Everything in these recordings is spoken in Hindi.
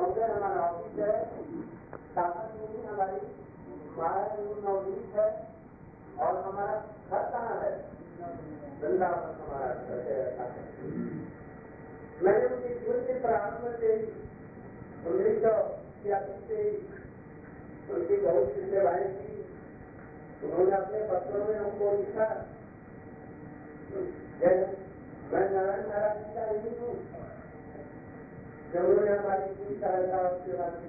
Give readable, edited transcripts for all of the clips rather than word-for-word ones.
क्योंकि हमारा ऑफिस है, ताकत नहीं हमारी, नवदीप है और हमारा घर कहाँ है? वृंदावन हमारा घर है। मैंने उनके जीवन के प्रारंभ से 1986 से उनकी बहुत सी सेवाएं की। उन्होंने अपने पत्रों में हमको लिखा, मैं नारायण महाराज जी का यही हूँ, जब उन्होंने हमारी पूरी सहायता और सेवा की।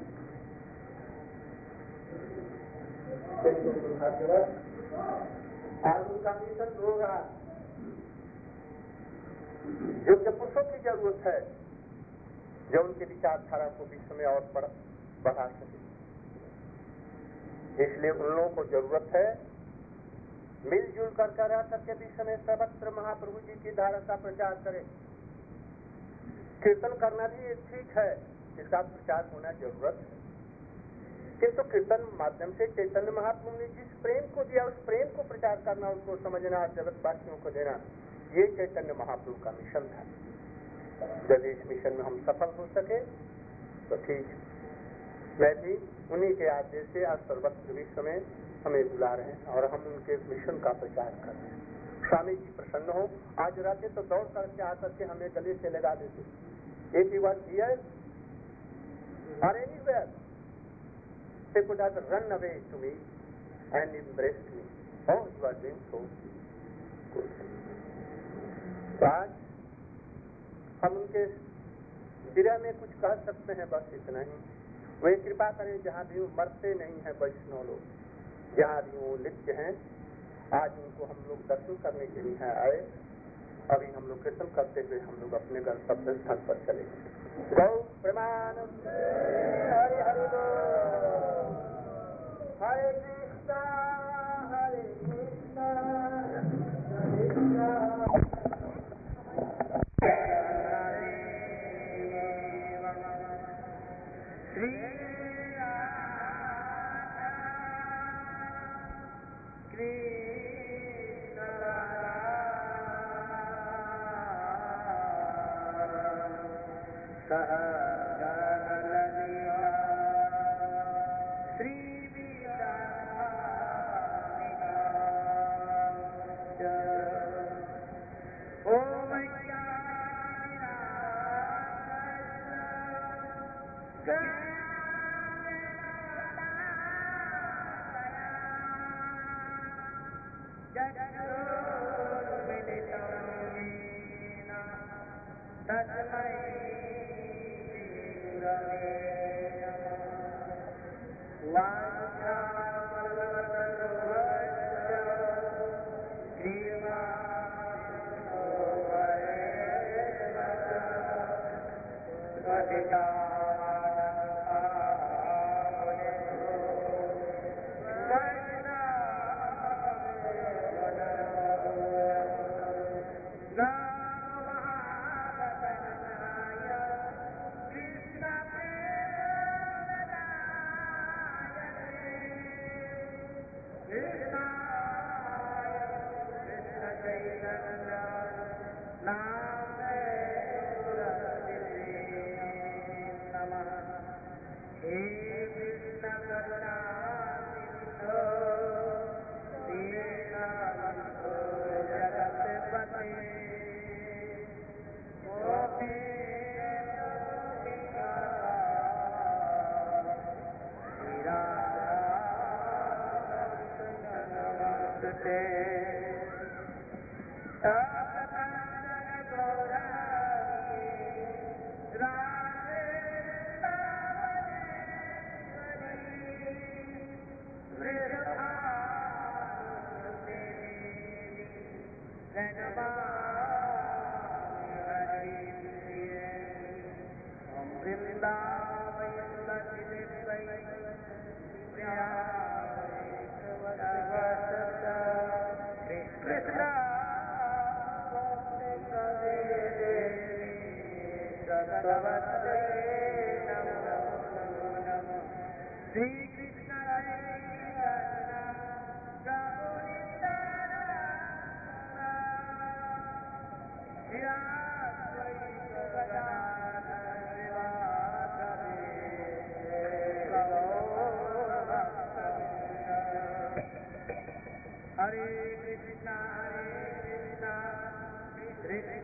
आज उनका मिशन होगा, जो पुरुषों की जरूरत है, जो उनके विचारधारा को विश्व में और बढ़ा सके। इसलिए उन लोगों को जरूरत है मिलजुल कर रह करके विश्व में सर्वत्र महाप्रभु जी की धारा का प्रचार करें। कीर्तन करना भी ठीक है, इसका प्रचार होना जरूरत है, किंतु कीर्तन माध्यम से चैतन्य महाप्रभु ने जिस प्रेम को दिया उस प्रेम को प्रचार करना, उसको समझना, जगतवासियों को देना, ये चैतन्य महाप्रभु का मिशन था। यदि इस मिशन में हम सफल हो सके तो ठीक। मैं भी उन्हीं के आदेश से आज सर्वत्र विश्व में हमें बुला रहे हैं और हम उनके मिशन का प्रचार कर रहे हैं। स्वामी जी प्रसन्न हो, आज रहते तो दौड़ करके आकर के हमें गले से लगा देते। If you were here or anywhere, they could have run away to me and embraced me. Oh, you are doing so good. आज हम उनके विरह में कुछ कह सकते हैं, बस इतना ही। वे कृपा करें, जहाँ भी मरते नहीं है वैष्णव लोग, जहाँ भी वो लिप्त हैं, आज उनको हम लोग दर्शन करने के लिए आए। अभी हम लोग कीर्तन करते हुए हम लोग अपने गंतव्य स्थल पर चलेंगे। गौ प्रेमानंद हरे हरे बोल, हरे कृष्णा हरे कृष्णा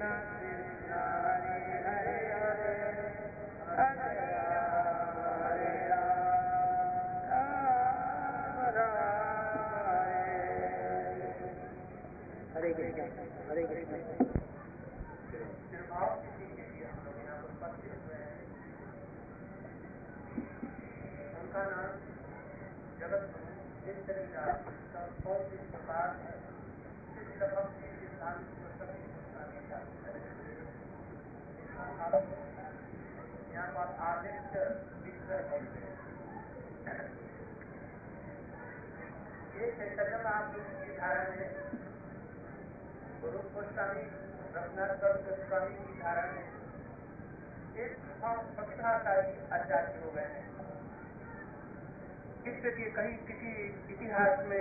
हरे कृष्ण हरे कृष्ण। भाव किसी के लिए हम लोग यहाँ पर पढ़ते हुए हैं, उनका नाम जगत गुरु नित्यानंद का 35 प्रकार शिष्य भक्ति सिद्धांत सरस्वती गोस्वामी का यहाँ पर आदित्य विग्रह बोलते हैं। ये चैतन्य महाप्रभु की धारा में, गुरु गोस्वामी रघुनाथ दास गोस्वामी की धारा में एक प्रतिभाशाली आचार्य हो गए हैं, जिससे कि कहीं किसी इतिहास में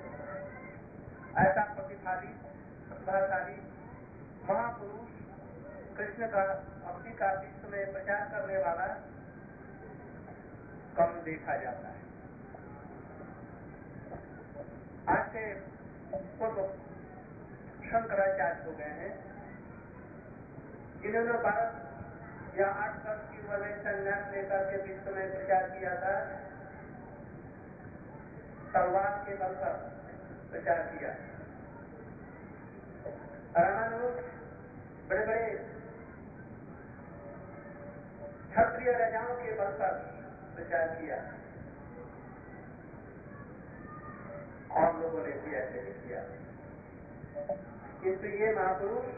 ऐसा प्रतिभाशाली महापुरुष कृष्ण का भक्ति का विश्व में प्रचार करने वाला कम देखा जाता है। आज से पूर्व शंकराचार्य हो गए हैं, जिन्होंने 12 या 8 वर्ष की उम्र में संन्यास लेकर के विश्व में प्रचार किया था। तलवार के बल पर प्रचार किया। रामानुज बड़े बड़े क्षत्रिय राजाओं के बल पर प्रचार किया, और लोगों ने भी ऐसे ही किया। किंतु ये महापुरुष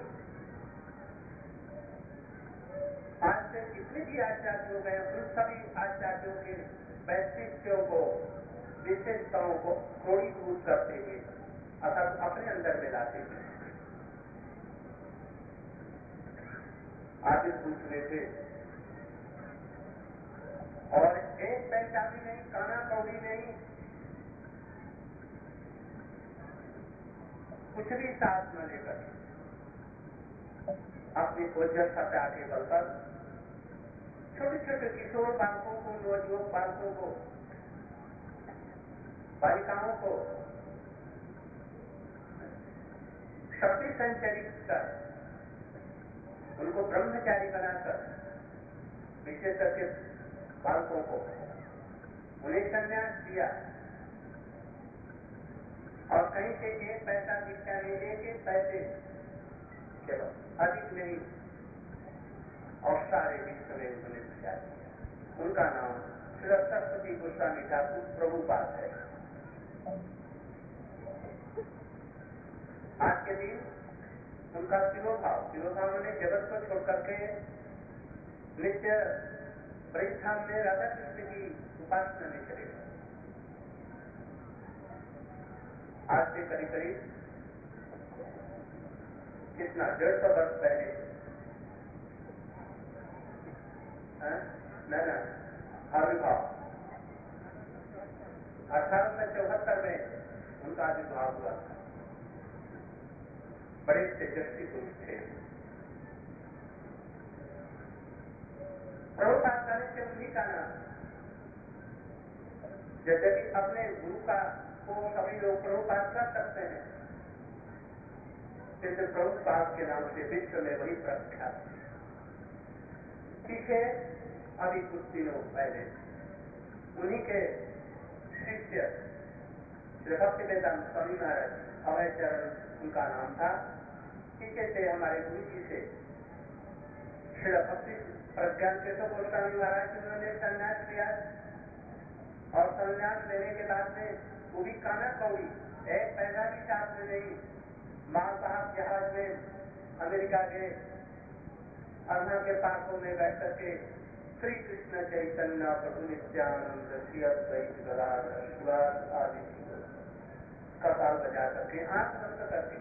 आज से जितने भी आचार्य हो गए, उन सभी आचार्यों के वैशिष्ट्यों को, विशेषताओं को क्रोढ़ीभूत करते हुए अर्थात अपने अंदर मिलाते हुए आविर्भूत हुए थे। और एक पैसा भी नहीं, काना कौड़ी नहीं, कुछ भी साथ न लेकर अपनी ओजस सत्ता के बल पर छोटे छोटे किशोर बालकों को, नवयुवक बालकों को, बालिकाओं को शक्ति संचरित कर उनको ब्रह्मचारी बनाकर, विशेष करके बालकों को उन्हें संन्यास दिया। और कहीं से एक पैसा भिक्षा नहीं, एक पैसे चलो अधिक नहीं, और सारे विश्व में उन्होंने प्रचार किया। उनका नाम श्री सरस्वती गोस्वामी ठाकुर प्रभुपाद है। आज के दिन उनका तिरोभाव ने जगत को छोड़ करके नित्य ब्रजधाम में राधा कृष्ण की उपासना में चले गए। आज से करीब करीब कितना 150 वर्ष पहले, आविर्भाव 1874 में उनका आविर्भाव हुआ था। बड़े तेजस्वी पुरुष थे। प्रभुपाद कहने से उन्हीं का नाम, जैसे कि अपने गुरु का को सभी लोग प्रभुपाद कर सकते हैं, जैसे प्रभुपाद के नाम से विश्व में वही प्रख्यात है। पीछे अभी कुछ दिनों पहले उन्हीं के शिष्य श्री भक्तिवेदांत स्वामी महाराज अभय चरण उनका नाम था। पीछे से हमारे गुरु जी से श्री भक्ति प्रज्ञान केशव गोस्वामी महाराज उन्होंने संन्यास लिया, और संन्यास लेने के बाद में वो भी काना कौड़ी, एक पैसा भी साथ में नहीं, माल साहब जहाज में अमेरिका गए, अरुणा के पार्कों में बैठ करके श्री कृष्ण चैतन्य प्रभु नित्यानंद श्री अद्वैत गदाधर शिवास आदि कपाल बजा करके आंख बंद करके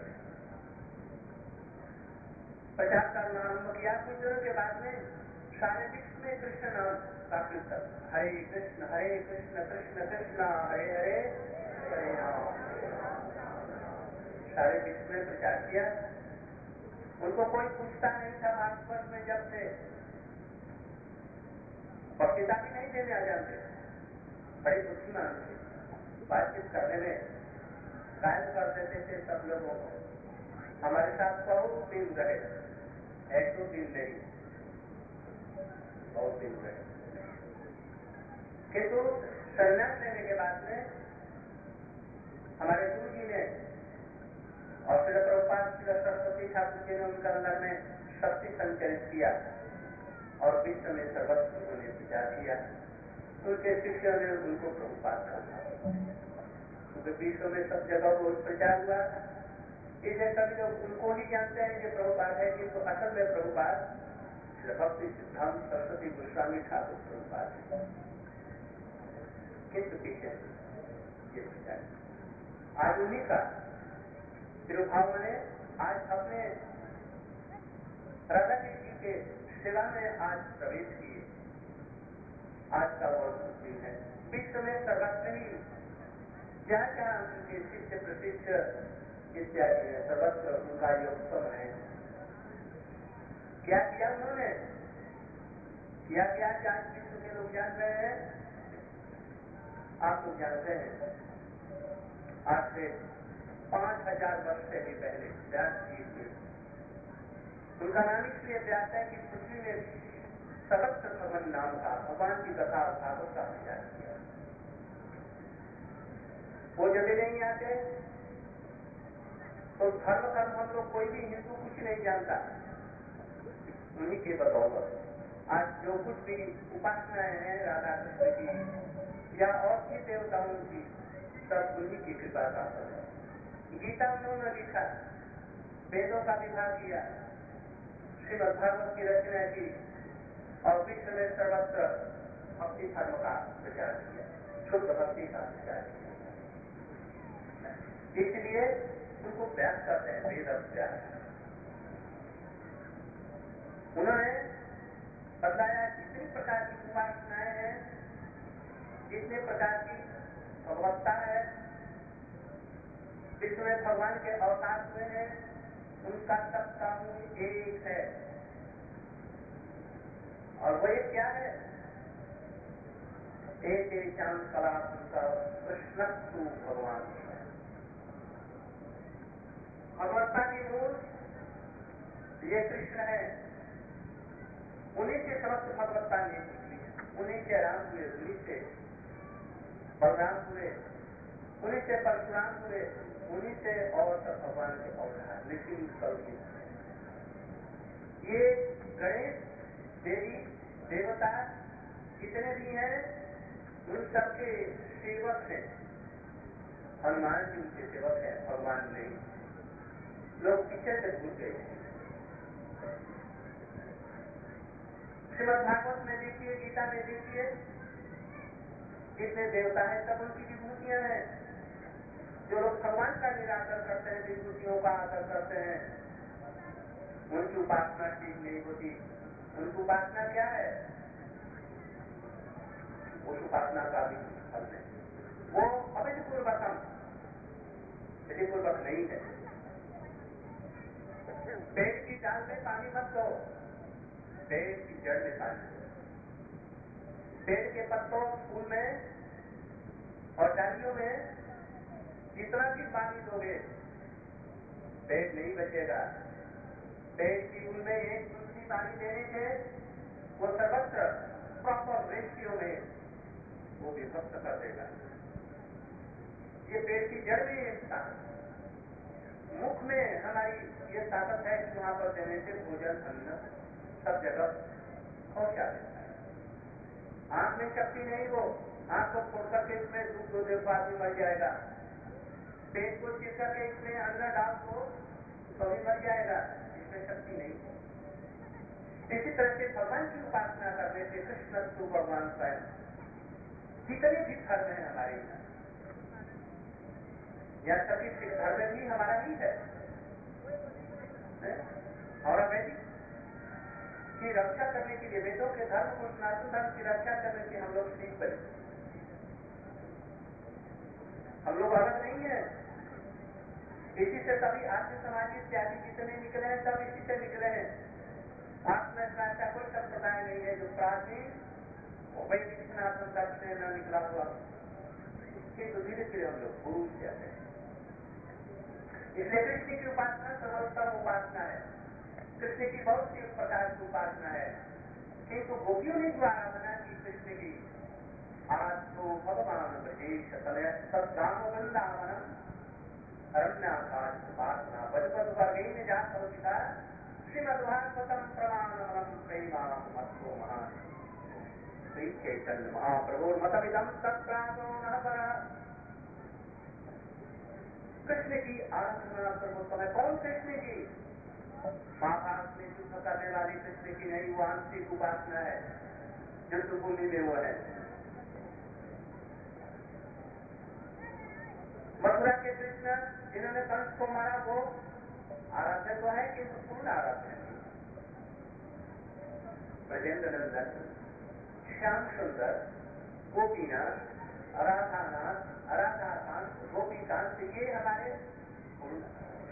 प्रचार करना आरम्भ किया। कुछ दिनों के बाद में सारे विश्व में कृष्ण नाम का कीर्तन, हरे कृष्ण कृष्ण कृष्ण हरे हरे हरे राम, सारे विश्व में प्रचार किया। उनको कोई पूछता नहीं था भारतवर्ष में, जब से पत्रिका भी नहीं देने आ जाते, बड़े बुद्धिमान थे, बातचीत करने में कायम कर देते थे सब लोगों को। हमारे साथ बहुत दिन रहे, दिन नहीं, बहुत दिन रहे। किंतु संन्यास लेने के बाद में हमारे गुरु जी ने और श्री प्रभुपाद श्री सरस्वती ठाकुर जी ने उनके अंदर में शक्ति संचरित किया और विश्व में सर्वत्र उन्होंने प्रचार किया। उनके शिष्यों ने उनको प्रभुपाद कहा, क्योंकि विश्व में सब जगह वो प्रचार हुआ। इसलिए सभी लोग उनको ही जानते हैं कि प्रभुपाद है, किंतु असल में प्रभुपाद भक्ति सिद्धांत सरस्वती गोस्वामी ठाकुर प्रभुपाद है। किंतु पीछे ये प्रचार आज उन्हीं का तिरुभाव ने आज अपने राधा जी के सेवा में आज प्रवेश किए। आज का बहुत दिन है। विश्व में सर्वत्र ही जहाँ जहाँ उनके शिष्य प्रशिष्य इत्यादि है, सर्वत्र उनका योगत्व है। क्या किया उन्होंने? क्या किया कि आज विश्व के लोग जान रहे हैं, आप लोग जानते हैं। आज से 5000 वर्ष से भी पहले व्यास जी थे। उनका नाम इसलिए व्यास है कि पृथ्वी में सर्वत्र भगवान नाम का, भगवान की कथा और भागवत का प्रचार किया। वो जब नहीं आते तो धर्म कर्म हम लोग कोई भी हिंदू कुछ नहीं जानता। उन्हीं के बदौलत आज जो कुछ भी उपासनाएं हैं राधा कृष्ण की या और भी देवताओं की, सब उन्हीं की कृपा का फल है। गीता उन्होंने लिखा, वेदों का विभाग किया, श्रीमद् भागवत की रचना की और विश्व में सर्वत्र भक्ति धर्म का प्रचार किया, शुद्ध भक्ति का प्रचार किया। इसलिए उनको व्यास कहते हैं, वेद व्यास। उन्होंने बतलाया जितनी प्रकार की उपासनाएं हैं, जितने प्रकार की भगवत्ता है, विश्व में भगवान के अवतार हुए हैं, उनका सबका मूल एक है। और वो एक क्या है? एक चांद कला उनका कृष्णस्तु भगवान है। भगवत्ता की मूल ये कृष्ण है। उन्हीं से समस्त भगवत्ता ने निकली, उन्हीं से राम हुए, उन्हीं से बलराम हुए, उन्हीं से परशुराम हुए, उन्हीं से और सब भगवान के अवतार लेकिन कल की ये गणेश देवी देवता जितने भी हैं उन सबके सेवक हैं। हनुमान जी उनके सेवक हैं, भगवान नहीं। लोग पीछे से भूल गए। श्रीमद् भागवत में देखिए, गीता में देखिए, जितने देवता हैं सब उनकी विभूतियां हैं। जो लोग भगवान का निरादर करते हैं, विभूतियों का आदर करते हैं, उनकी उपासना ठीक नहीं होती। उनकी उपासना क्या है? उस उपासना का भी फल नहीं। वो अविधिपूर्वकम, विधिपूर्वक नहीं है। पेड़ की डाल में पानी मत दो, पेड़ की जड़ में पानी दो। पेड़ के पत्तों, फूल में और डालियों में जितना भी पानी दोगे पेड़ नहीं बचेगा। पेड़ की मूल में एक दूसरी पानी देने से वो सर्वत्र प्रॉपर रेशियो में वो विभक्त कर देगा। ये पेड़ की जड़ में एक ताकत, मुख में हमारी ये ताकत है कि वहां पर देने से भोजन अन्न सब जगह पहुंचा देता है। आंख में शक्ति नहीं हो, आंख को फोड़ करके इसमें दूध दो देखो आदमी मर जाएगा। पेट को चीर करके इसमें अन्न डाल दो तो भी मर जाएगा, इसमें शक्ति नहीं हो। इसी तरह से भगवान की उपासना करने से कृष्ण तू भगवान स्वयं, जितने भी धर्म है हमारे यहाँ सभी सिख धर्म भी हमारा ही है और वैदिक की रक्षा करने के लिए, वेदों के धर्म को, सनातन धर्म की रक्षा करने के हम लोग सीख बने। हम लोग अलग नहीं है। इसी से सभी आर्य समाज इत्यादि जितने निकले हैं सब इसी से निकले हैं। आत्म ऐसा कोई संप्रदाय नहीं है जो प्राचीन वैदिक सनातन धर्म से न निकला हुआ। तो धीरे धीरे हम लोग गुरु जाते हैं। इसलिए कृष्ण की उपासना सर्वोत्तम उपासना है। कृष्ण की बहुत सी प्रकार की उपासना है, किंतु गोपियों ने जो आराधना की कृष्ण की, आज तो भगवान ब्रजेश तनय सद्दाम वृंदावनम रम्याकाशोपासना बजपद वर्गेण जातौ पिता श्रीमद्भागवतम प्रमाणमलम प्रेमामस्तो महान श्री चैतन्य महाप्रभु मतमिदं तत्प्रासो नः परः। कृष्ण की आराधना सर्वोत्तम है। कौन कृष्ण की? महाभारत में युद्ध करने वाले कृष्ण की नहीं, वो आंतरिक उपासना है, युद्ध भूमि में वो है। मथुरा के कृष्ण जिन्होंने कंस को मारा, वो आराध्य तो है किंतु पूर्ण आराध्य नहीं। ब्रजेंद्र नंदन, श्याम सुंदर, गोपीनाथ, राधानाथ, राधाकांत, गोपीकांत, ये हमारे पूर्ण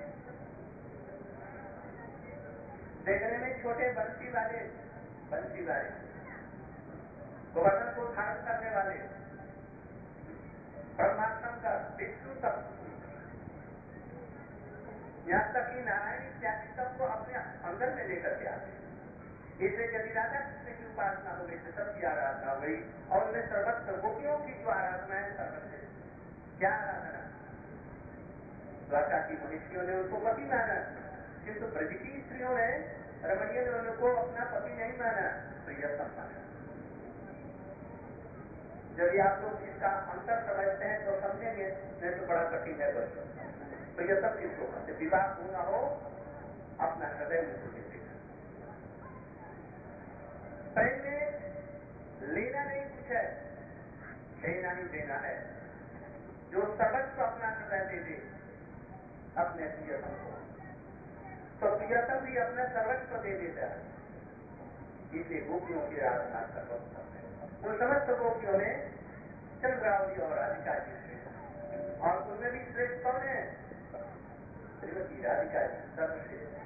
देखने में छोटे बंसी वाले गोवर्धन को धारण करने वाले, ब्रह्मा शंकर विष्णु तक, यहाँ तक कि नारायण इत्यादि सबको अपने अंदर में लेकर के आते हैं। इसलिए यदि राधा कृष्ण की उपासना हो गई तो सबकी आराधना हो गई, और उनमें सर्वत्र गोपियों की जो आराधना है सर्वत्र क्या आराधना? द्वारका की मनुष्यों ने उनको पति माना, किंतु ब्रज की स्त्रियों ने, रमणियों ने उनको अपना पति नहीं माना, प्रियतम माना। यदि आप लोग इसका अंतर समझते हैं तो समझेंगे, नहीं तो बड़ा कठिन है। बस प्रियतम किसको कहते? विवाह पूर्ण हो, अपना हृदय उनको देते हैं। प्रेम में लेना नहीं कुछ है, देना ही देना है। जो सर्वस्व अपना हृदय दे दे अपने प्रियतम को, तो प्रियतम भी अपना सर्वस्व दे देता है। इसलिए गोपियों की आराधना सर्वोत्तम है। उन समस्त गोपियों में चंद्रावली और राधिका जी श्रेष्ठ, और उनमें भी श्रेष्ठ कौन है? श्रीमती राधिका जी सर्वश्रेष्ठ।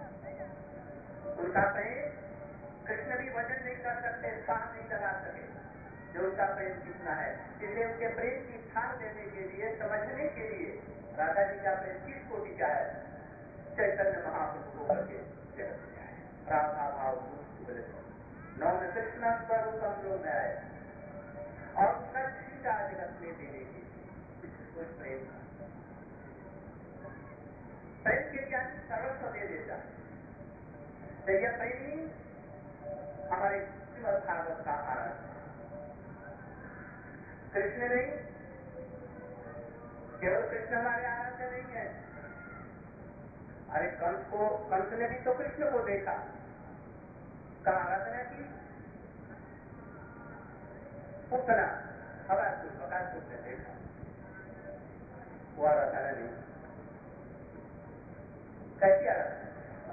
उनका प्रेम कृष्ण भी वजन नहीं कर सकते, साह नहीं लगा सके जो उनका प्रेम कितना है। इसलिए उनके प्रेम की स्थान देने के लिए, समझने के लिए, राधा जी का प्रेम किस कोटि का है? चैतन्य महाप्रभु होकर के जगत में आए, राधा भाव नौन कृष्ण स्वरूप हम लोग में आए, और उसका छीटा जगत में देने के लिए उस प्रेम के लिए आदमी सर्वस्व दे देता है। तो यह प्रेम ही हमारे श्रीमद् भागवत का आराध्य है। कृष्ण नहीं, केवल कृष्ण हमारे आराध्य नहीं है। अरे कंस ने भी तो कृष्ण को देखा, का आराधना की। उतना बकासुर ने देखा, वो आराधना नहीं। कैसी आराधना?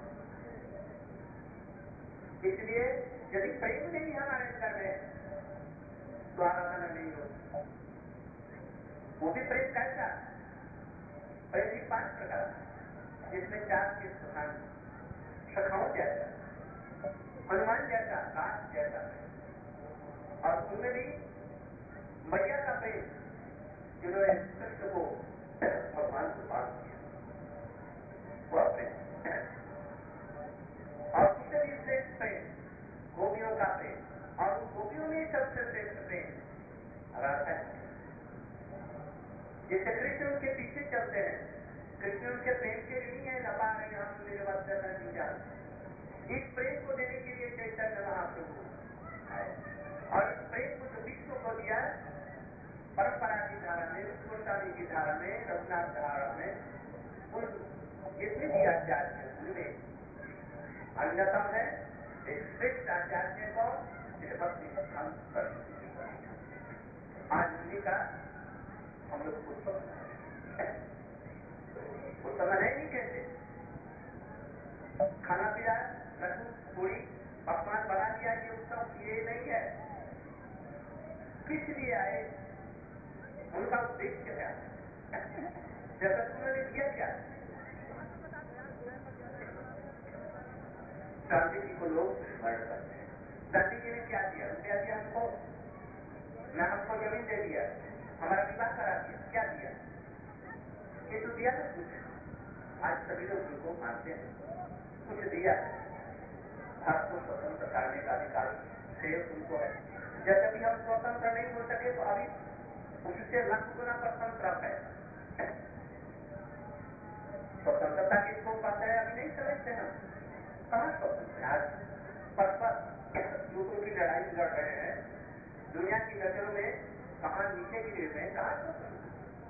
इसलिए यदि प्रेम नहीं हमारे अंदर में तो आराधना नहीं होती। वो भी प्रेम कैसा? प्रेम भी 5 प्रकार, जिसमें 4 के प्रधान, सखाओं जैसा, हनुमान जैसा, दास जैसा, और उनमें भी मैया का प्रेम, जिन्होंने कृष्ण को भगवान को पास किया, वह प्रेम। और उससे भी श्रेष्ठ प्रेम गोपियों का प्रेम, और उन गोपियों में सबसे श्रेष्ठ प्रेम राधा जी। जिससे कृष्ण उनके पीछे चलते हैं, कृष्ण उनके प्रेम के लिए नहीं है न पा रहे हम निर्वचन नीजा। इस प्रेम को देने के लिए चैतन्य महाप्रभु आए, और इस प्रेम को जो विश्व को दिया, परंपरा की धारा में, गोस्वामी की धारा में, रघुनाथ धारा में, उन जितने भी आचार्य हैं उनमें अन्यतम है एक श्रेष्ठ आचार्य को भक्ति सिद्धांत सरस्वती जी। आज उन्हीं का हम लोग उत्सव मनाए नहीं कहते। खाना पीना, लड्डू पूरी पकवान बना दिया, ये उत्सव ये नहीं है। किस लिए आए? उनका उद्देश्य क्या है? जगत उन्होंने दिया क्या? गांधी जी को लोग स्मरण करते हैं। गांधी जी ने क्या दिया? रुपया दिया हमको, न हमको जमीन दे दिया, हमारा विवाह करा दिया, क्या दिया? ये तो दिया ना कुछ। आज सभी लोग उनको मानते हैं, कुछ दिया है, भारत को स्वतंत्र करने का अधिकार शेष उनको है। जैसे भी हम स्वतंत्र नहीं हो सके तो अभी उससे लाख गुना स्वतंत्र है। स्वतंत्रता किसको कहते हैं अभी नहीं समझते हम। कहाँ स्वतंत्र है? आज परस्पर दूसरों की लड़ाई लड़ रहे हैं, दुनिया की नजरों में कहाँ नीचे गिरे हुए हैं, कहाँ स्वतंत्र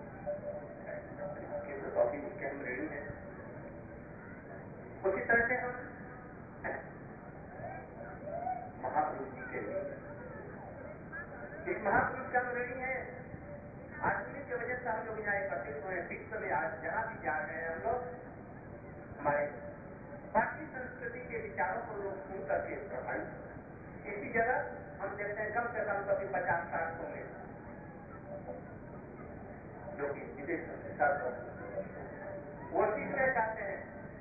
तो काफी उसके हम ऋणी हैं। उसी तरह से हम महापुरुष जी के ऋणी हैं। इस महापुरुष का हम ऋणी है। आज उन्हीं की वजह से हम लोग यहाँ एकत्रित हुए। विश्व में आज जहाँ भी जा रहे हैं हम लोग, हमारे भारतीय संस्कृति के विचारों को लोग सुन करके प्रभावित। इसी जगह हम देखते हैं कम से कम कभी 50-60 होंगे जो कि विदेशों से सब वो सीखना चाहते हैं।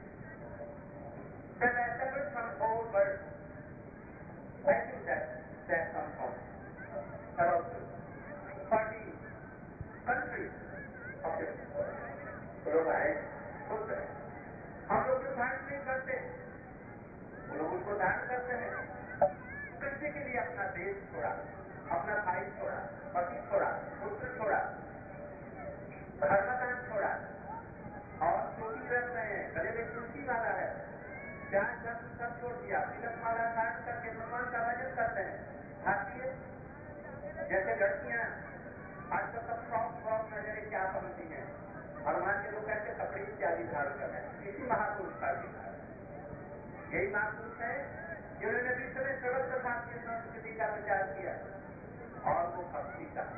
That I separate from whole world. I think that comes from around 40 countries of the world. लोग आए सुन रहे हैं। हम लोग जो धारण नहीं करते वो लोग उसको धारण करते हैं। कृषि के लिए अपना देश छोड़ा, अपना भाई छोड़ा, पति छोड़ा, पुत्र छोड़ा, धर्मदान छोड़ा और टोपी रख रहे हैं, गले में तुलसी वाला है, प्याज लहसुन सब छोड़ दिया, तिलक माला धारण करके भगवान का भजन करते हैं। भारतीय जैसे लड़कियां आजकल सब फ्रॉक नजरे क्या पहनती हैं, हनुमान के लोग कैसे कपड़े इत्यादि धारण कर रहे हैं। इसी महापुरुष का यही महापुरुष है जिन्होंने विश्व में सर्वत्र भारतीय संस्कृति का प्रचार किया और वो भक्ति का।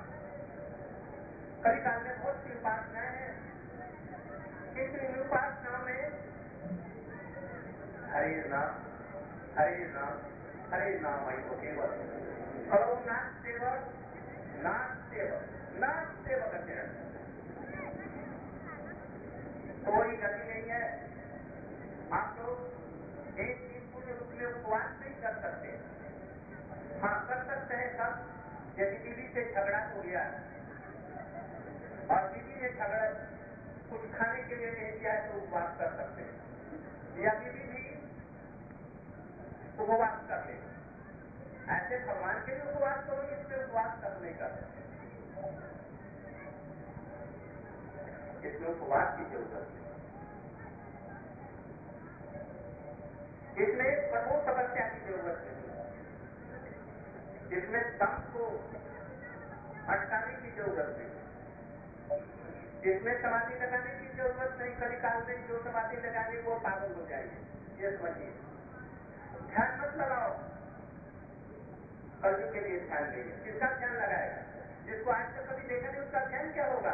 कभी काल में बहुत सी उपासनाएं हैं, किंतु इन उपासनाओं में हरे नाम हरे नाम हरे नाम आई को केवल करो नाथ सेवक अध्ययन कोई गति नहीं है। आप लोग एक दिन पूर्ण रूप में उपवास नहीं कर सकते। हाँ कर सकते हैं तब यदि बीवी से झगड़ा हो गया और बीवी ने झगड़ा कुछ खाने के लिए नहीं दिया तो उपवास कर सकते हैं, या बीवी भी उपवास कर ले। ऐसे भगवान के लिए उपवास करो, इसमें उपवास तक नहीं कर सकते। इसमें उपवास की जरूरत है, इसमें कठोर तपस्या की जरूरत नहीं, इसमें दम को अटकाने की जरूरत नहीं, इसमें समाधि लगाने की जरूरत नहीं। कभी काल में जो समाधि लगाने वो पागल हो जाएगी, ये समझिए। ध्यान मत लगाओ, कलयुग के लिए ध्यान देंगे। किसका ध्यान लगाएगा? जिसको आज तक कभी देखा नहीं उसका ध्यान क्या होगा?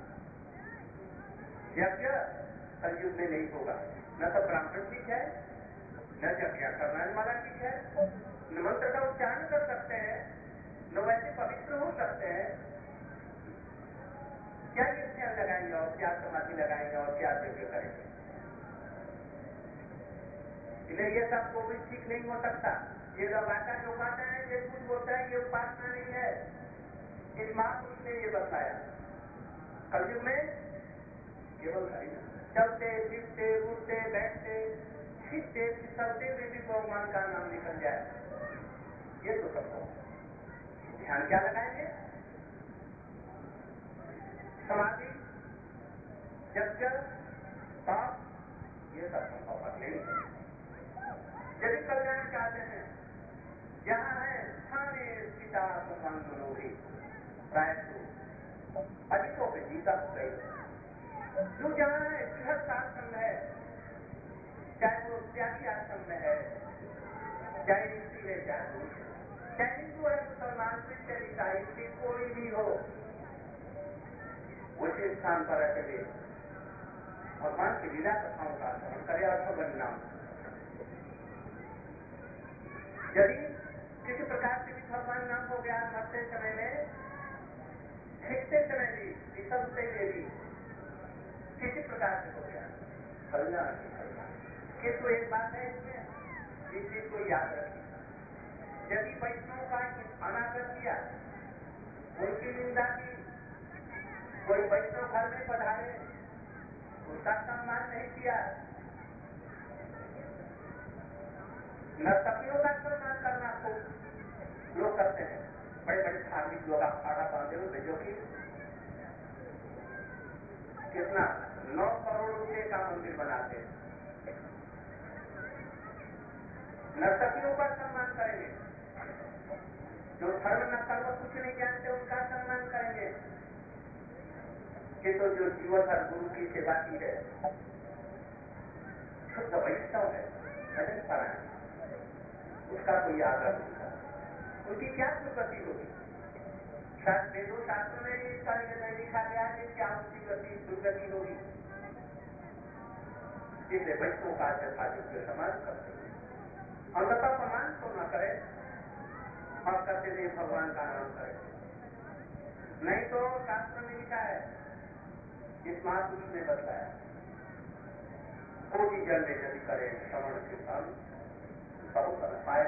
यज्ञ कलयुग में नहीं होगा। न तो ब्राह्मण ठीक है, न यज्ञ करने वाला ठीक है, न मंत्र का उच्चारण कर सकते हैं, न वैसे पवित्र हो सकते हैं। क्या ये ध्यान लगाएंगे और क्या समाधि लगाएंगे और क्या यज्ञ करेंगे? इसलिए ये सब को भी ठीक नहीं हो सकता। ये लगाता जो कहता है ये कुछ बोलता है, ये उपासना नहीं है। इस महापुरुष ने ये बताया। कलयुग में केवल चलते फिरते उठते बैठते छिपते फिसलते में भी भगवान का नाम निकल जाए, ये तो संभव। ध्यान क्या लगाएंगे? समाधि, यज्ञ, पाप, ये सब संभव नहीं है। यदि कल्याण चाहते हैं, यहाँ है स्थाने सीता मनोही प्रायः अधिकों पे जीता गई। जो जहाँ है गृहस्थ आश्रम है, चाहे वो त्यागी आश्रम में है, चाहे स्त्री है, चाहे पुरुष है, चाहे हिंदू है, मुसलमान, क्रिश्चियन, ईसाई, सिख कोई भी हो, उसी स्थान पर रहते हुए भगवान की लीला कथाओं का श्रवण करे और भगवान नाम। यदि किसी प्रकार से भी भगवान नाम हो गया, मरते समय में, छिपते समय भी, फिसलते हुए भी किसी प्रकार से हो गया, कल्याण ही कल्याण। किंतु एक बात है इसमें, इस चीज को याद रखिए, यदि वैष्णव का अनादर किया, उनकी निंदा की, कोई वैष्णव घर में पधारे, उसका सम्मान नहीं किया, नर्तकियों का सम्मान करना खूब लोग करते हैं, बड़े बड़े धार्मिक लोग अखाड़ा बांधे हुए जो कि कितना 9 करोड़ रुपए का मंदिर बनाते हैं। नर्तकियों का सम्मान करेंगे, जो धर्म न कर्म कुछ नहीं जानते उनका सम्मान करेंगे, कि तो जो जीवन हर गुरु की सेवा की है, शुद्ध वैष्णव है, भजन परायण, उसका कोई आदर नहीं करता, उनकी क्या दुर्गति होगी? वेदों शास्त्रों में इसका नहीं लिखा गया है कि क्या उनकी गति दुर्गति होगी। इसलिए वैष्णव का यथायोग्य सम्मान करते हैं, अंततः सम्मान तो न करे और करते हुए भगवान का नाम करे। नहीं तो शास्त्र में लिखा है, इस महापुरुष ने बतलाया, कोटि जल में यदि करे श्रवण कीर्तन सब कर पाए,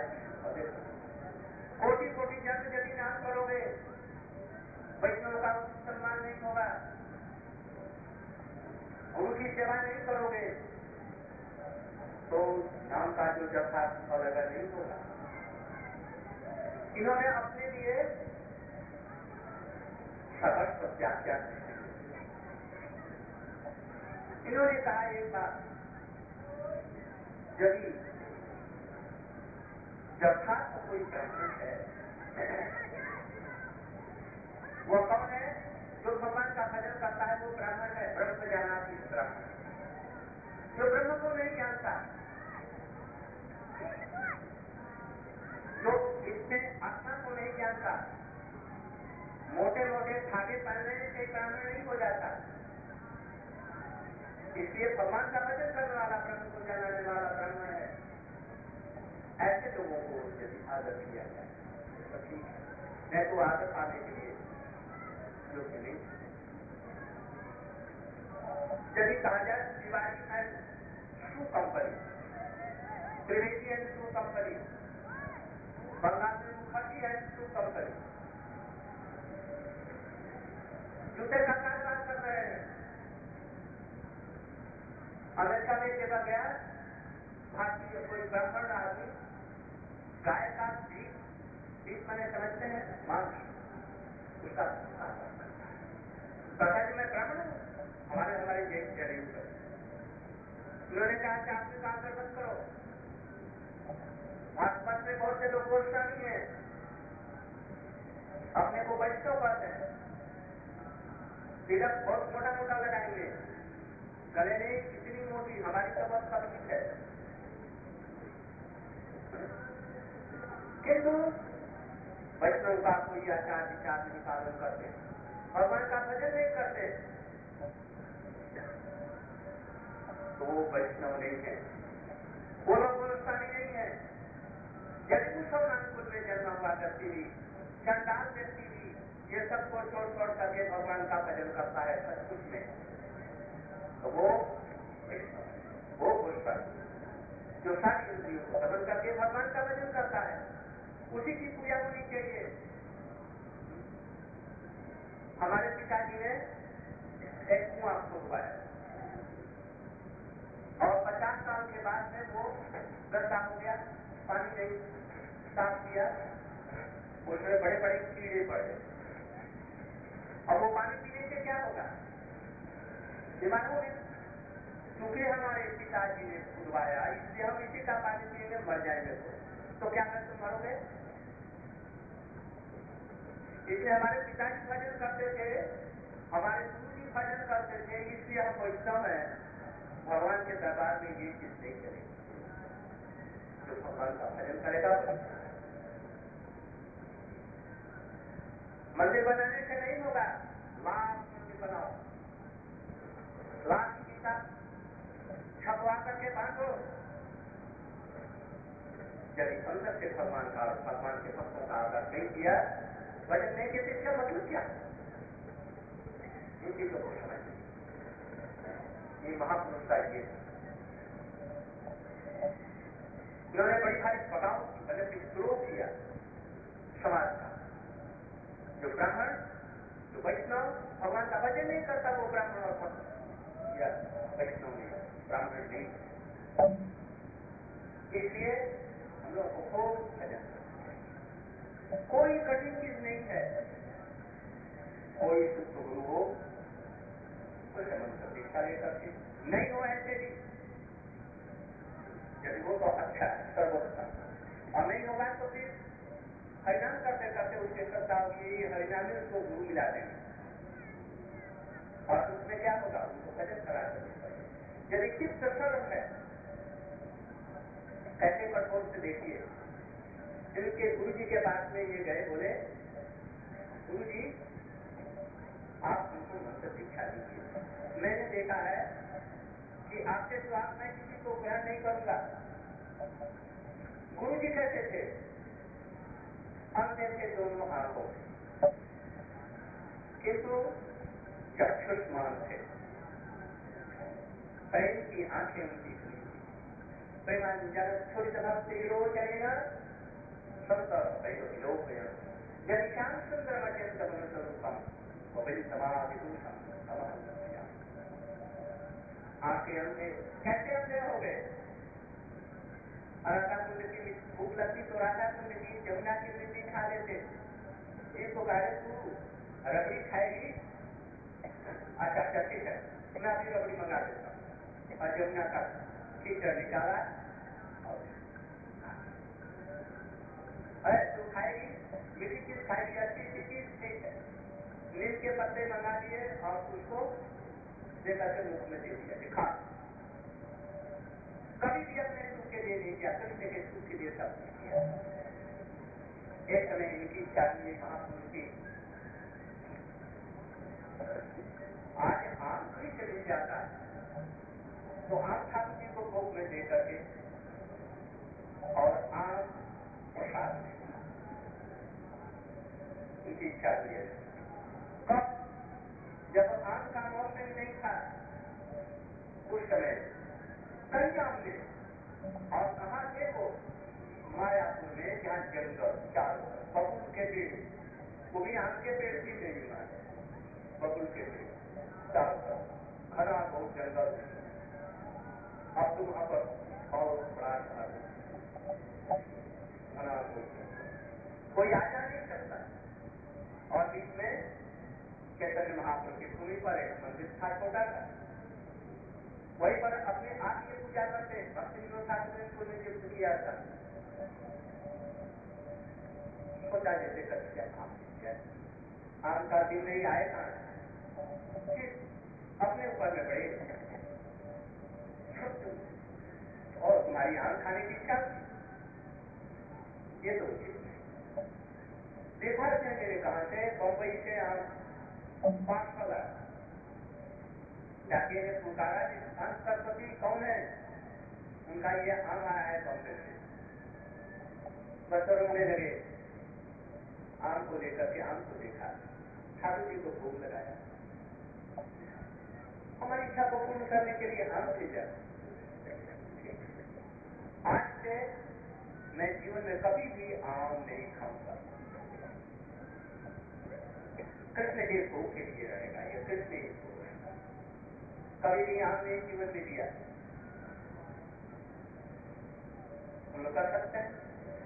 कोटि कोटि जल में यदि नाम करोगे, वैष्णव का सम्मान नहीं होगा, उनकी सेवा नहीं करोगे, तो नाम का जो यथार्थ फल नहीं होगा। इन्होंने अपने लिए सबक प्रत्याख्या, इन्होंने कहा एक बात, यदि यथार्थ कोई ब्राह्मण है, वो कौन है? जो भगवान का भजन करता है वो ब्राह्मण है, ब्रह्म जानाति ब्राह्मण, जो ब्रह्म को नहीं जानता, जो इसमें आत्मा को नहीं जानता, मोटे मोटे धागे पहनने से ब्राह्मण नहीं हो जाता। इसलिए भगवान का भजन करने वाला, ब्रह्म को जानने वाला ब्राह्मण है। ऐसे लोगों को यदि आदर किया जाए तो ठीक है, नहीं तो आदर पाने के लिए योग्य नहीं। यदि कहा जाए Tiwari and shoe company, Trivedi and shoe company, Bengal में मुखर्जी एंड शू कंपनी जूते का कारोबार कर रहे हैं। अमेरिका में एक जगह गया, भारतीय कोई ब्राह्मण आदमी गाय का बीच मैंने समझते हैं मांस, उसका कहता है मैं ब्राह्मण हूँ, हमारे देश चले हुए। उन्होंने कहा कि आपके काम कर बंद करो, आसपास में बहुत से लोग गोस्वामी हैं, अपने को वैष्णव कहते हैं, तिलक बहुत मोटा मोटा लगाएंगे, गले में इतनी मोटी, हमारी तो बहुत पतली है, किंतु वैष्णव का कोई आचार विचार नहीं पालन करते, भगवान का भजन नहीं करते, तो वो वैष्णव नहीं है, वो लोग गोस्वामी नहीं है। यदि मुसलमान में जन्म हुआ व्यक्ति भी, चंडाल व्यक्ति भी ये सब को छोड़ करके भगवान का भजन करता है सचमुच में, तो वो गोस्वामी जो सारी इंद्रियों को दमन करके भगवान का भजन करता है, उसी की पूजा होनी चाहिए। हमारे पिताजी ने एक कुआं खुदवाया और 50 साल के बाद में वो गंदा हो गया, पानी नहीं साफ किया, उसमें बड़े बड़े कीड़े पड़ गए। अब वो पानी पीने से क्या होगा? बीमार हो गए। क्योंकि हमारे पिताजी ने खुदवाया, इसलिए हम इसी का पानी पिएंगे, मर जाएंगे। तो क्या कर तुम मरोगे? इसलिए हमारे पिताजी भजन करते थे, हमारे गुरु जी भजन करते थे, इसलिए हम वैष्णव हैं। भगवान के दरबार में ये चीज नहीं चलेगी। जो भगवान का भजन करेगा मंदिर बनाने से नहीं होगा, लाख मंदिर बनाओ, लाख गीता छपवा करके बांटो, यदि अंदर से भगवान का और भगवान के भक्तों का आदर नहीं किया, भजन नहीं किया, इसका मतलब क्या? इन चीजों को समझ, ये महापुरुष का ये उन्होंने बड़ी भारी बगावत की, मतलब विद्रोह किया समाज का। जो ब्राह्मण, जो वैष्णव भगवान का भजन नहीं करता, वो ब्राह्मण और भक्त या वैष्णव नहीं, ब्राह्मण नहीं। इसलिए कोई कठिन चीज नहीं है। कोई शुद्ध गुरु हो तो मंत्र दीक्षा लेकर के, नहीं हो ऐसे भी यदि वो तो अच्छा है सर्वोत्तम, और नहीं होगा तो फिर हरिनाम करते करते उसके श्रद्धा होगी, हरिनाम में उसको गुरु मिला देंगे, और उसमें क्या होगा, उनको भजन करा देंगे। यदि चित्त सरल है, कैसे कठोर से देखिए, इनके गुरु जी के पास में ये गए, बोले गुरु जी आप हमको मंत्र दीक्षा दीजिए। मैंने देखा है कि आपके सिवा मैं किसी को ग्रहण नहीं करूंगा। गुरु जी कैसे थे? अंधे थे दोनों आंखों, किंतु चक्षुष्मान थे, प्रेम की आंखें उनकी खुली थी। प्रेमांजन स्फुरित भक्ति विलोचनेन संतः विलोकयन् जनिशान सुंदर अत्यंत मनस्वरूपम गोविंद समाधिभूषण समहंसया। आंखें अंधे कैसे अंधे हो गए? राधा कुंड की भूख लगती तो राधा कुंड की जमुना की मिट्टी खा लेते। इनको कहे तू रबड़ी खाएगी? अच्छा अच्छा ठीक है, मैं अभी रबड़ी मंगा देता हूँ, और जमुना का कीचड़ निकाला, तू खाएगी मीठी चीज खाएगी, अच्छी सी चीज ठीक है, नीम के पत्ते मंगा दिए और उसको लेकर के मुख में दे दिया, दिखा। कभी भी अपने सुख के लिए नहीं किया, कृष्ण के सुख के लिए सब कुछ किया। एक समय इनकी इच्छा हुई महापुरुष की, आज आम कोई से मिल जाता है तो आम ठाकुर जी को भोग में दे करके और आम प्रसाद में उनकी इच्छा हुई है। कब? जब आम का मौसम नहीं था उस समय कई आम ले, और कहा थे वो मायापुर में, जहाँ जंगल चारों बबुल के पेड़, वो भी आम के पेड़ भी नहीं हुआ है, बबुल के पेड़ चारों तरफ घना बहुत जंगल। अब तुम वहां पर और बड़ा घना बहुत कोई आ जा नहीं सकता, और बीच में चैतन्य महापुरुष की भूमि पर एक मंदिर था छोटा सा, वहीं पर अपने आप ये पूजा करते हैं। भक्ति विनोद ठाकुर ने इनको नियुक्त किया था, छोटा जैसे कर आम का दिन नहीं आएगा, फिर अपने ऊपर में बड़े और तुम्हारी आम खाने की इच्छा, ये तो उचित नहीं। देखा थे मेरे कहा से बम्बई से आम पाठशाला जाके ने पुकारा, अंत सरस्वती कौन है? उनका ये आम आया है बम्बे से। बस रोने लगे, आम को लेकर के आम को देखा, ठाकुर जी को भोग लगाया, हमारी इच्छा को पूर्ण करने के लिए आम भेजा। आज से मैं जीवन में कभी भी आम नहीं खाऊंगा, कृष्ण के भोग के लिए रहेगा, ये कृष्ण ही भोग है। कभी भी आम नहीं जीवन में दिया, हम लोग कर सकते हैं।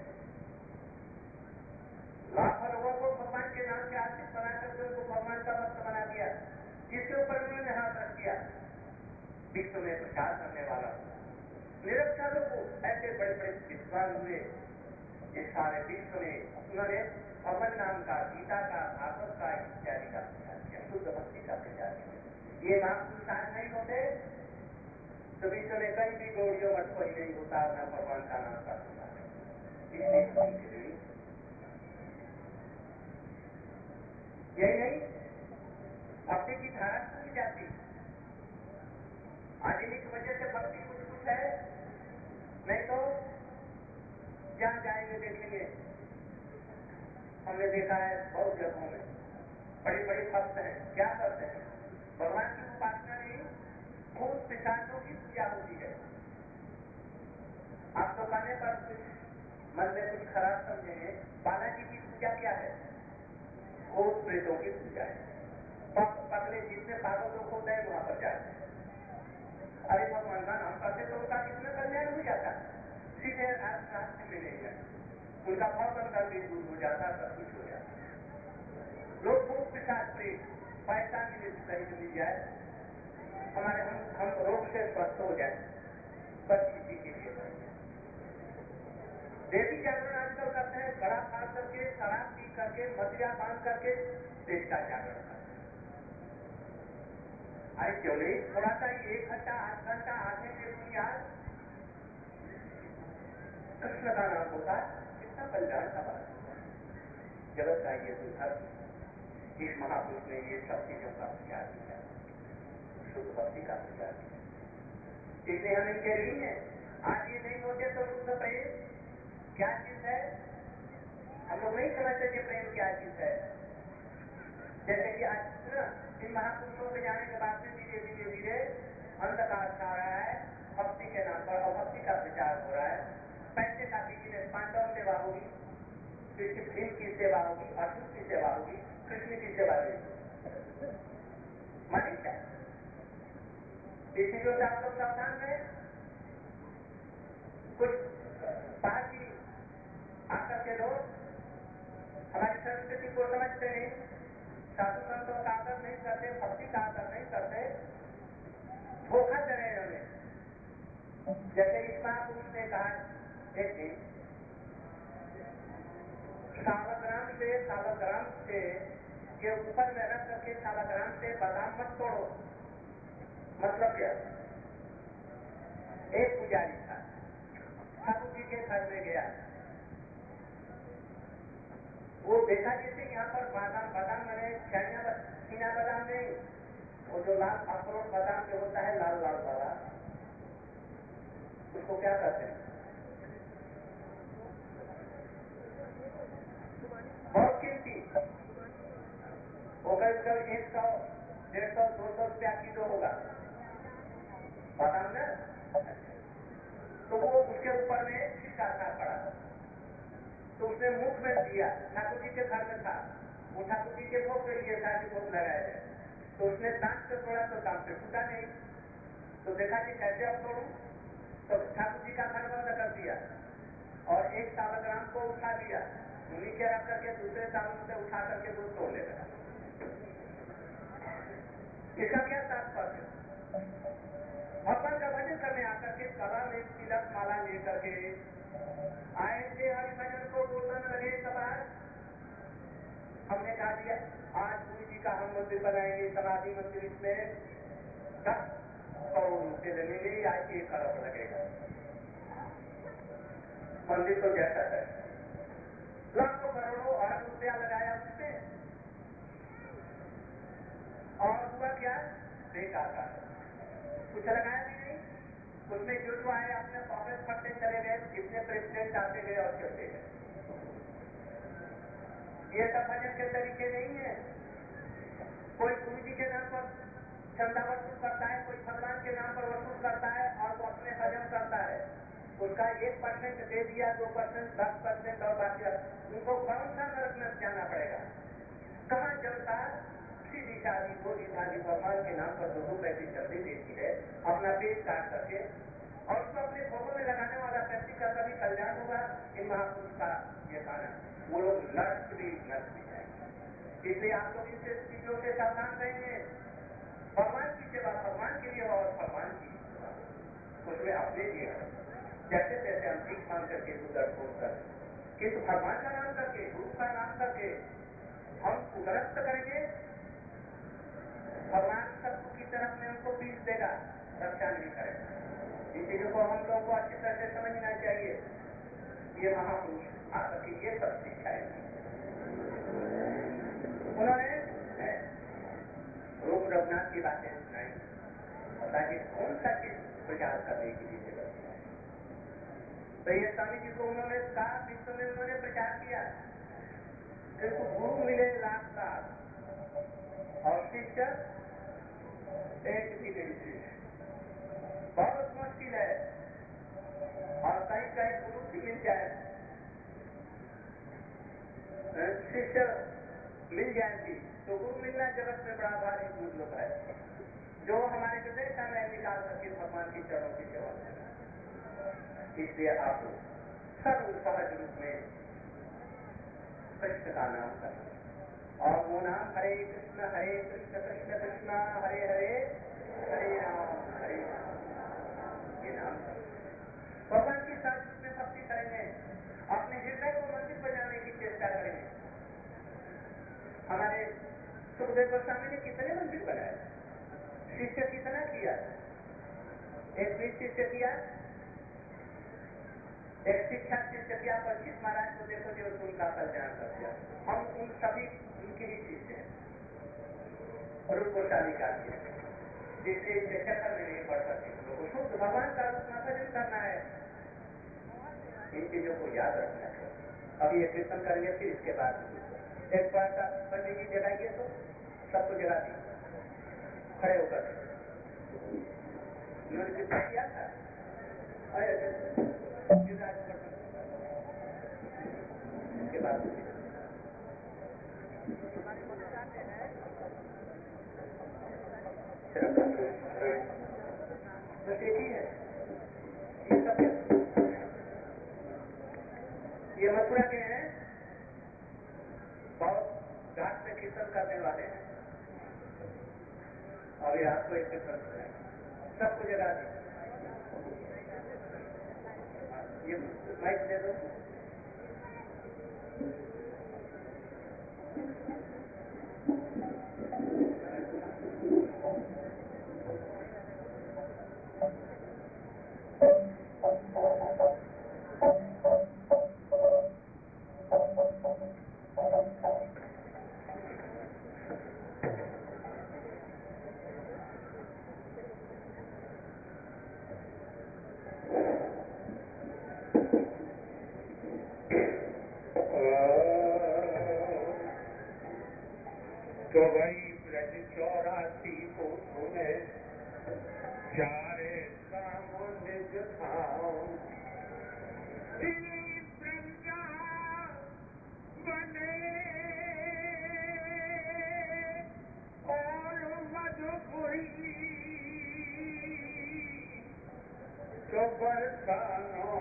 लाखों लोगों को भगवान के नाम से आश्रित बना करके उनको भगवान का भक्त बना दिया, जिसके ऊपर उन्होंने हाथ रख दिया, विश्व में प्रचार करने वाला निरक्षरों को ऐसे बड़े बड़े विद्वान हुए, ये सारे विश्व में उन्होंने भगवान नाम का, गीता का, भागवत का इत्यादि का प्रचार किया, शुद्ध भक्ति का प्रचार किया। ये महापुरुष आज नहीं होते तो विश्व में कहीं भी गौड़ियों मठ कोई नहीं होता, न भगवान का नाम का होता है। इसलिए उनके लिए यही नहीं, भक्ति की धारा टूट जाती। आज इन्हीं की वजह से भक्ति कुछ कुछ है, नहीं तो जहाँ जाएंगे देखेंगे। हमने देखा है बहुत जगहों में बड़े बड़े भक्त हैं, क्या करते हैं, भगवान की उपासना नहीं, भूत पिशाचों की पूजा होती है। आप तो कहने पर कुछ मन में कुछ खराब समझेंगे, बालाजी की पूजा क्या है? भूत प्रेतों की पूजा है। पगले जितने पागल लोग होते हैं वहां पर जाते हैं, अरे भगवान का नाम करते तो उनका कितना कल्याण हो जाता, सीधे रास्ते में नहीं जाते, उनका भाव बंधन भी दूर हो जाता, सब कुछ हो जाता। लोग भूख पिशाच प्रेम पैसा मिले कहीं मिल जाए, हमारे हम रोग से स्वस्थ हो जाए, बस इसी के लिए करते हैं। देवी जागरण आजकल करते हैं, गला फाड़ करके, शराब पी करके, मदिरा बांध करके देश का जागरण करते हैं। अरे क्यों नहीं, थोड़ा सा 1 घंटा 8 घंटा आधे में बुनियाद कृष्ण का नाम होता है, कितना कल्याण का बात होता है। जगत का ये सुधार, इस महापुरुष ने ये सब चीजों का प्रचार किया, शुद्ध भक्ति का प्रचार किया, इसलिए हम इनके ऋणी हैं। आज ये नहीं होते तो शुद्ध प्रेम क्या चीज है, हम लोग नहीं समझते कि प्रेम क्या चीज है। जैसे कि आज ना इन महापुरुषों के जाने के बाद में धीरे धीरे धीरे अंधकार छा रहा है, भक्ति के नाम पर अभक्ति का प्रचार हो रहा है। पैसे का बिजनेस, पांडव सेवा होगी, भीम की सेवा होगी, अर्जुन की सेवा होगी, कृष्ण की सेवा नहीं मानी क्या। इस चीजों से आप लोग सावधान रहे। कुछ बाहरी आकर के लोग हमारी संस्कृति को समझते नहीं, साधु संतों का आदर नहीं करते, भक्ति का आदर नहीं करते, धोखा दे रहे हमें। जैसे इस महापुरुष ने कहा एक दिन, सालग्राम से के ऊपर में रख करके सालग्राम से बादाम मत तोड़ो। मतलब क्या, एक पुजारी था, ठाकुर जी के घर में गया, वो देखा जैसे यहाँ पर बादाम मैंने छीना बादाम नहीं, वो जो लाल अखरोट बादाम जो होता है लाल लाल वाला, उसको क्या कहते हैं, बहुत कीमती, वो करीब 100, 150, 200 रुपया किलो होगा बादाम ना। तो वो उसके ऊपर में छिलका था पड़ा, तो उसने मुख में दिया, ठाकुर जी के घर में था, वो ठाकुर जी के भोग के लिए था कि भोग लगाया जाए, तो उसने दांत से तोड़ा तो दांत से टूटा नहीं, तो देखा कि कैसे अब तोड़ू, तो ठाकुर जी का घर बंद कर दिया और एक सालग्राम को उठा लिया, नीचे रख करके दूसरे सालों से उठा करके दूध तोड़ने लगा। इसका क्या तात्पर्य, भगवान का भजन करने आकर के कला में तिलक माला लेकर के आए थे, हरिभजन को बोलने लगे सबार। हमने कहा दिया आज गुरु जी का हम मंदिर बनाएंगे, समाधि मंदिर, इसमें 10 करोड़ रुपए लगेंगे या 1 अरब लगेगा। मंदिर तो जैसा है, लाखों करोड़ों अरब रुपया लगाया उसमें, और हुआ क्या, बेकार का कुछ लगाया भी नहीं। उसमें जो आए अपने पॉकेट फटते चले गए, जितने प्रेसिडेंट आते गए और चलते गए। ये सब भजन के तरीके नहीं है। कोई गुरु जी के नाम पर चंदा वसूल करता है, कोई भगवान के नाम पर वसूल करता है और वो अपने भजन करता है, उसका 1% दे दिया, 2%, 10% और बाकी उनको कौन सा नरक में जाना पड़ेगा। कहाँ जनता सीधी साधी बोली भाजी भगवान के नाम पर 2 रुपए की चंदी देती है अपना पेट काट करके, और उसको अपने भोगों में लगाने वाला व्यक्ति का कभी कल्याण होगा। इन महापुरुष का ये कहना, वो लोग नष्ट भी जाएंगे। इसलिए आप लोग इन चीजों से सावधान रहेंगे। भगवान की सेवा भगवान के लिए हो और भगवान की सेवा उसमें अपने लिए हो, जैसे तैसे हम भीख मांग करके उधर फोन कर, किंतु भगवान का नाम करके, गुरु का नाम करके हम उदरस्त करेंगे, भगवान शत्रु की तरफ में उनको पीस देगा, रक्षा नहीं करेगा। इन चीजों को हम लोगों को अच्छी तरह से समझना चाहिए। ये महापुरुष आकर के ये सब सिखाएंगे। उन्होंने रूप रघुनाथ की बातें सुनाई, बताइए कौन सा चीज प्रचार करने के लिए जगत में है। तो ये स्वामी जी को उन्होंने कहा, विश्व में उन्होंने प्रचार किया, किंतु गुरु मिले लाख साथ और शिष्य एक भी नहीं मिले, बहुत मुश्किल है। और कहीं कहीं गुरु भी मिल जाए, शिष्य मिल जाए भी, तो गुरु मिलना जगत में बड़ा भारी दुर्लभ है, जो हमारे हृदय का मैं निकाल करके भगवान के चरणों की सेवा करें। इसलिए आप लोग सर्व सहज रूप में कृष्ण का नाम करना। और वो नाम हरे कृष्ण कृष्ण कृष्ण हरे हरे हरे राम ये नाम भगवान के साथ जिसमें भक्ति करेंगे, अपने हृदय को मंदिर बजाने की चेष्टा करेंगे। हमारे सुखदेव गोस्वामी ने कितने मंदिर बनाए, शिष्य कितना किया, एक भी शिष्य किया, एक शिक्षा शिष्य किया। परीक्षित महाराज को देखो जो उनका कल्याण कर दिया। हम उन सभी उनके ही शिष्य हैं। रूप गोस्वामी का जिससे चक्कर में नहीं पड़ सकते, हम लोग को शुद्ध भगवान का रूप में भजन करना है। इन चीजों को याद रखना है। अभी ये कीर्तन करेंगे, फिर इसके बाद एक बार का पंडित जी जगाइए तो सबको जगा दी खड़े होकर। उन्होंने कीर्तन किया था। इसके बाद बस एक ही है ये सब। ये मथुरा के हैं, बहुत घाट से कीर्तन करने वाले हैं। अभी आपको एक कीर्तन सबको जगा दी। ये माइक दे दो। तो वही ब्रज 84 को सुने चारे निज धाम, बने और मधुपुरी तो बरसानो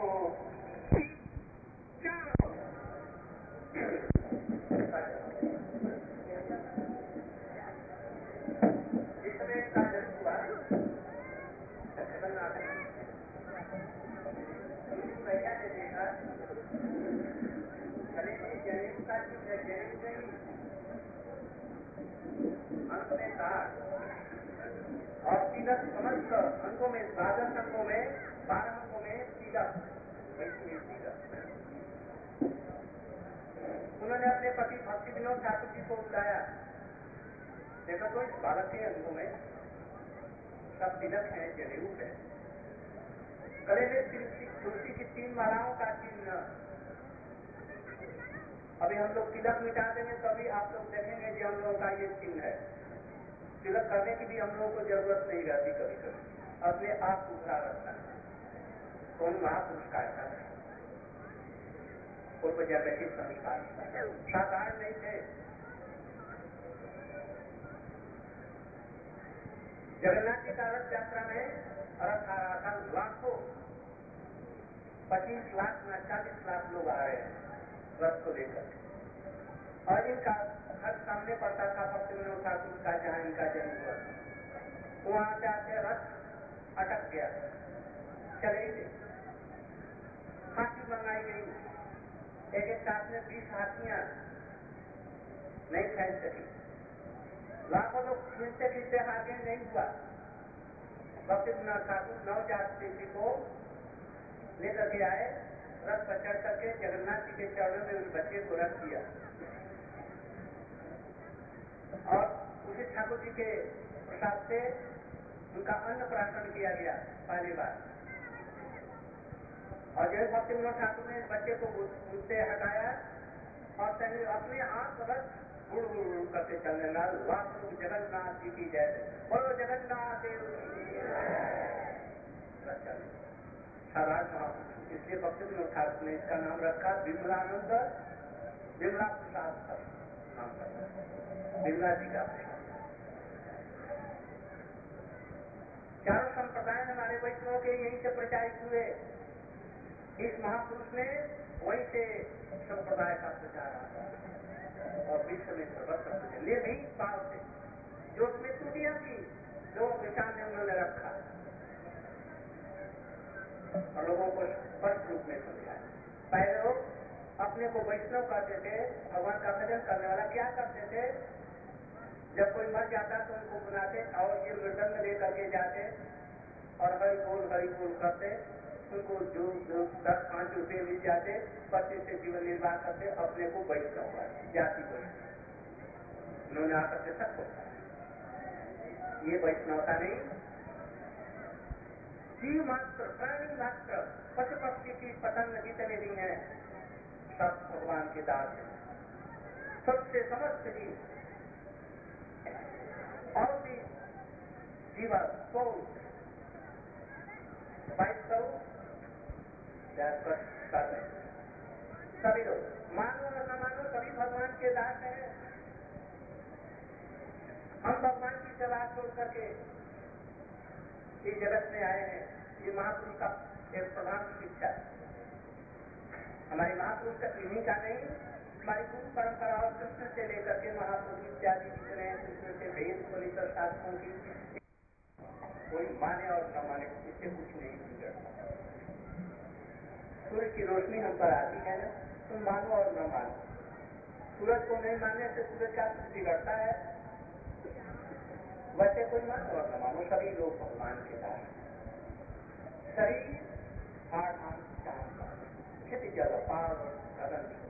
और तिलक समस्त अंगों में, 12 अंगों में 12 अंगों में तिलक, उन्होंने अपने पति भक्ति विनोद ठाकुर जी को बुलाया। देखो तो इस बालक के अंगों में सब तिलक है, जनेऊ है, गले में तुलसी की 3 मालाओं का चिन्ह। अभी हम लोग तिलक मिटा देंगे तभी आप लोग देखेंगे कि हम लोगों का ये चिन्ह है। तिलक करने की भी हम लोगों को जरूरत नहीं रहती, कभी कभी अपने आप उभरा रखना है। कौन महापुरुष का ऐसा है, पूर्व जन्म के संस्कार साधारण नहीं थे। जगन्नाथ जी का रथ यात्रा में रथ आ रहा था, लाखों 25 लाख या 40 लाख लोग आ रहे हैं रथ को लेकर। और इनका घर सामने पड़ता था भक्ति विनोद ठाकुर का, जहाँ इनका जन्म हुआ। वहां से आते रथ अटक गया, चले ही नहीं। हाथी मंगाई गई, एक साथ में 20 हाथियां नहीं खेल सकी। लाखों लोग खींचते खींचते आगे नहीं हुआ। भक्ति विनोद ठाकुर नवजात शिशु को लेकर के आए, रथ पर चढ़ करके जगन्नाथ जी के चरणों में उस बच्चे को रख दिया। और उसी ठाकुर जी के प्रसाद से उनका अन्न प्राशन किया गया पहली बार। और जब भक्ति विनोद ठाकुर ने बच्चे को उससे हटाया और अपने आप रथ गुड़ गुड़ करके चलने लगा। लाख लोग जगन्नाथ जी की जय, बोलो जगन्नाथ देव साधारण महापुरुष। इसलिए भक्ति विनोद ठाकुर ने इसका नाम रखा विमलानंद, विमला प्रसाद नाम रखा, विमला जी का प्रसाद। चारों संप्रदाय हमारे वैष्णव के यहीं से प्रचारित हुए। इस महापुरुष ने वहीं से संप्रदाय संप्रदाय का प्रचार आता है और विश्व में सर्वत्र प्रचार निर्भीक भाव से जो उसमें त्रुटियां थी लोगों के सामने उन्होंने रखा और लोगों को स्पष्ट रूप में समझाया। पहले लोग अपने को वैष्णव कहते थे, भगवान का भजन करने वाला क्या करते थे, जब कोई मर जाता तो उनको बुलाते और ये मृदंग लेकर के जाते और हरि बोल करते, उनको जो 10-5 रुपये मिल जाते, पति से जीवन निर्वाह करते, अपने को वैष्णव जाति वैष्णव उन्होंने आकर के सबको ये वैष्णवता नहीं, जीव मात्र प्राणी मात्र पशु पक्षी की पतंग जितने भी हैं सब भगवान के दास हैं, सबसे समस्त जीव और भी जीवा सोल बाइक करो कर रहे सभी लोग मानो और न मानो सभी भगवान के दास हैं। हम भगवान की सेवा छोड़ करके इस जगत में आए हैं, ये महापुरुष का एक प्रधान शिक्षा है। हमारी महापुरुष का इन्हीं का नहीं, हमारी गुरु परंपरा और कृष्ण से लेकर के महापुरुष इत्यादि जितने कृष्ण से वेद उपनिषद शास्त्रों की कोई माने और न माने इससे कुछ नहीं बिगड़ता। सूर्य की रोशनी हम पर आती है ना, तुम मानो और न मानो, सूरज को नहीं मानने से सूरज का बिगड़ता है, वैसे कोई मानो और न मानो सभी लोग भगवान के दास। शरीर हाड़ मांस चांद क्षति जल पार गगन